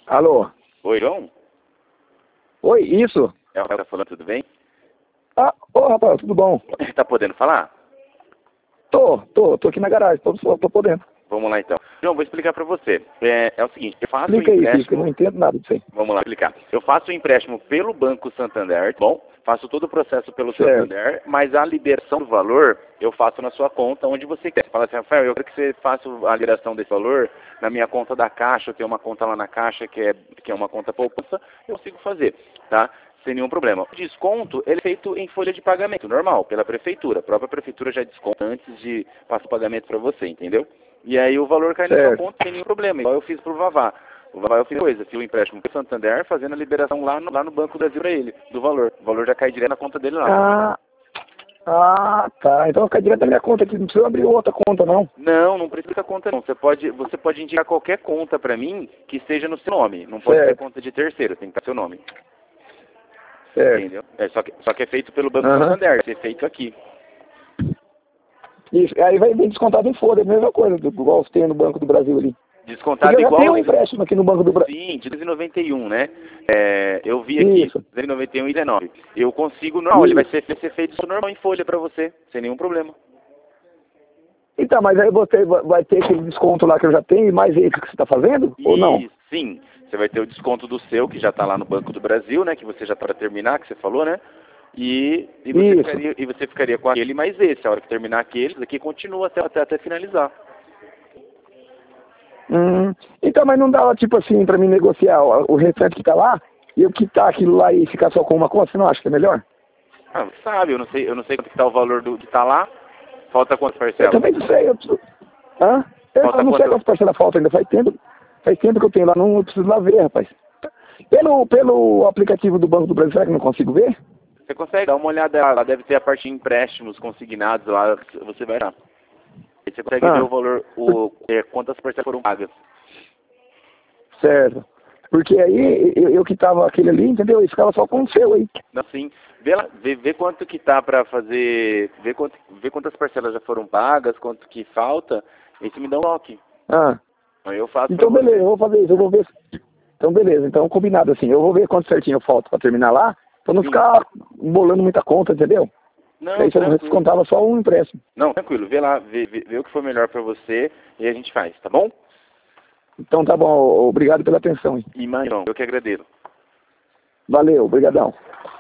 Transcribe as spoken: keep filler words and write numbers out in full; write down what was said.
Alô? Oi, João? Oi, isso? É o Rafael falando, tudo bem? Ah, ô rapaz, tudo bom? Tá podendo falar? Tô, tô, tô aqui na garagem, tô, tô podendo. Vamos lá então. João, vou explicar pra você. É, é o seguinte, eu faço o Explica aí, filho, que eu empréstimo... não entendo nada disso aí. Vamos lá explicar. Eu faço o empréstimo pelo Banco Santander, tá bom? Faço todo o processo pelo Certo. Santander, mas a liberação do valor eu faço na sua conta onde você quer. Você fala assim, Rafael, eu quero que você faça a liberação desse valor na minha conta da Caixa, eu tenho uma conta lá na Caixa que é, que é uma conta poupança, eu consigo fazer, tá? Sem nenhum problema. O desconto ele é feito em folha de pagamento, normal, pela prefeitura. A própria prefeitura já desconta antes de passar o pagamento para você, entendeu? E aí o valor cai na sua Certo. conta sem nenhum problema, igual eu fiz pro Vavá. O Vavá eu fiz coisa, fiz o empréstimo pro Santander, fazendo a liberação lá no, lá no Banco do Brasil para ele, do valor. O valor já cai direto na conta dele lá. Ah, ah, tá. Então fica direto na minha conta aqui, não precisa abrir outra conta, não. Não, não precisa conta não. Você pode, você pode indicar qualquer conta para mim que esteja no seu nome. Não pode ser Certo. conta de terceiro, tem que estar seu nome. Certo. Entendeu? É, só, que, só que é feito pelo Banco Aham. Santander, é feito aqui. Isso, aí vai bem descontado em folha, a mesma coisa, do, igual você tem no Banco do Brasil ali. Descontado Porque eu já igual... tenho um empréstimo aqui no Banco do Brasil. Sim, de duzentos e noventa e um, né? É, eu vi aqui, Isso. duzentos e noventa e um e dezenove. Eu consigo, não, ele vai Isso. ser, vai ser feito normal em folha para você, sem nenhum problema. Então, mas aí você vai vai ter aquele desconto lá que eu já tenho e mais esse que você está fazendo? Ou não? E sim, você vai ter o desconto do seu, que já está lá no Banco do Brasil, né? Que você já está para terminar, que você falou, né? E, e, você Isso. ficaria, e você ficaria com aquele mais esse. A hora que terminar aquele, aqui continua até, até, até finalizar. Hum, então, mas não dá, tipo assim, pra mim negociar o, o restante que tá lá, e eu quitar aquilo lá e ficar só com uma conta, você não acha que é melhor? Ah, sabe, eu não sei, eu não sei quanto que tá o valor do que tá lá. Falta quantas Eu parcelas? também não sei, eu preciso... Hã? Eu Falta não sei quantas? quantas parcelas faltam ainda, faz tempo, faz tempo que eu tenho lá, não eu preciso lá ver, rapaz. Pelo, pelo aplicativo do Banco do Brasil, será que eu não consigo ver? Você consegue dar uma olhada lá, lá deve ter a parte de empréstimos consignados lá, você vai lá. Aí você consegue ver Ah, o valor, o, é, quantas parcelas foram pagas. certo. Porque aí, eu, eu que tava aquele ali, entendeu? E ficava só com o seu aí. Não, sim. Vê, lá, vê, vê quanto que tá pra fazer, vê, quanto, vê quantas parcelas já foram pagas, quanto que falta, e você me dá um lock. Ah, Aí eu faço então pra beleza, você. eu vou fazer isso, eu vou ver. Então beleza, então combinado assim, eu vou ver quanto certinho falta pra terminar lá, pra não Sim. ficar embolando muita conta, entendeu? Não, Daí você tranquilo. descontava só um empréstimo. Não, tranquilo. Vê lá, vê, vê, vê o que for melhor pra você e a gente faz, tá bom? Então tá bom, obrigado pela atenção. Hein? E mais não, eu que agradeço. Valeu, obrigadão.